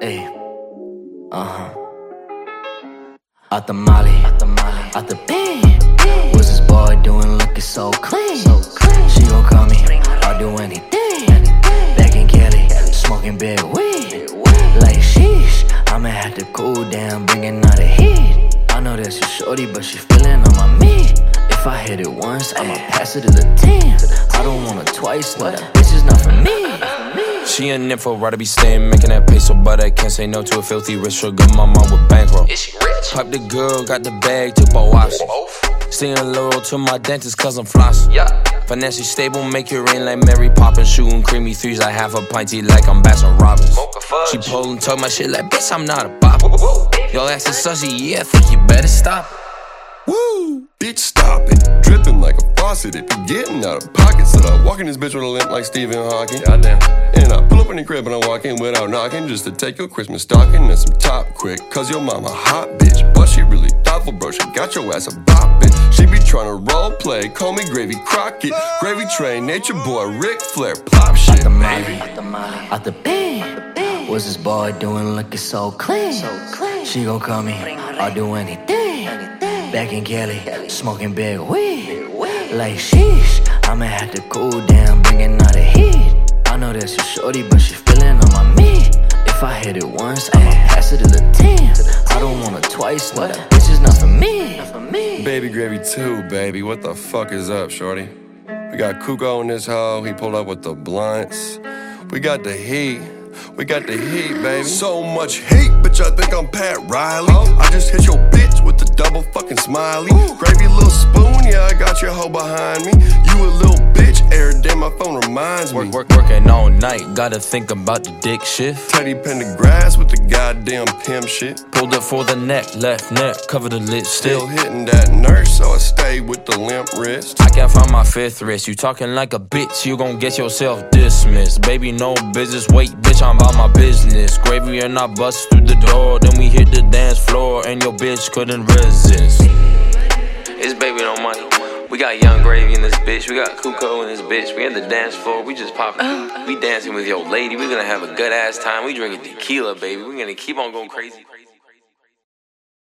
Ayy, out the molly, out the bean. What's this boy doing looking so clean? She gon' call me, I'll do anything. Back in Cali, smoking big weed. Like sheesh, I'ma have to cool down, bringing all the heat. I know that's your shorty, but she feeling on my meat. If I hit it once, I'ma pass it to the 10. I don't want it twice, no, that bitch is not for me. She an info, rather be staying, making that peso, but I can't say no to a filthy rich sugar mama with bankroll. Is she rich? Pipe the girl, got the bag, took my watch. Staying loyal to my dentist, cause I'm floss. Yeah. Financially stable, make it rain like Mary Poppins. Shooting creamy threes like half a pinty, like I'm Baskin Robbins. She pull and talk my shit like, bitch, I'm not a bop. Yo, ass is sussy, yeah, I think you better stop. Woo! Bitch, stop it. Dripping like a faucet, it be getting out of pocket. So I walk in this bitch with a limp like Stephen Hawking. Goddamn. And I pull up in the crib and I walk in without knocking, just to take your Christmas stocking and some top quick. Cause your mama hot bitch, but she really thoughtful, bro. She got your ass a boppin'. She be tryna role play, call me Gravy Crockett. Gravy Train, Nature Boy, Ric Flair, pop shit, baby. Out the bean. What's this boy doing looking so clean? She gon' call me, I'll do anything. Back in Cali, smoking big weed. Like sheesh, I'ma have to cool down, bringing all the heat. I know that's your shorty, but she feeling on my meat. If I hit it once, I'ma pass it to the 10. I don't want it twice, no, that bitch is not for me. Baby Gravy 2, baby. What the fuck is up, shorty? We got Kuko in this hoe, he pulled up with the blunts. We got the heat. We got the heat, baby. So much hate, bitch, I think I'm Pat Riley. I just hit your bitch with the double fucking smiley. Gravy, little spoon, yeah, I got your hoe behind me. You a little bitch, every day my phone reminds me. Working all night, gotta think about the dick shift. Teddy Pendergrass with the goddamn pimp shit. Pulled up for the neck, left neck, cover the lip Still still. hitting that nurse, so I stay with the limp wrist. I can't find my fifth wrist. You talking like a bitch, you gon' get yourself dismissed. Baby, no business, wait, bitch, I'm about my business. Gravy and I bust through the door, then we hit the dance floor, and your bitch couldn't resist. It's baby no money. We got Young Gravy in this bitch, we got Kuko in this bitch. We at the dance floor, we just poppin'. We dancing with your lady, we gonna have a good ass time. We drinking tequila, baby. We gonna keep on going crazy.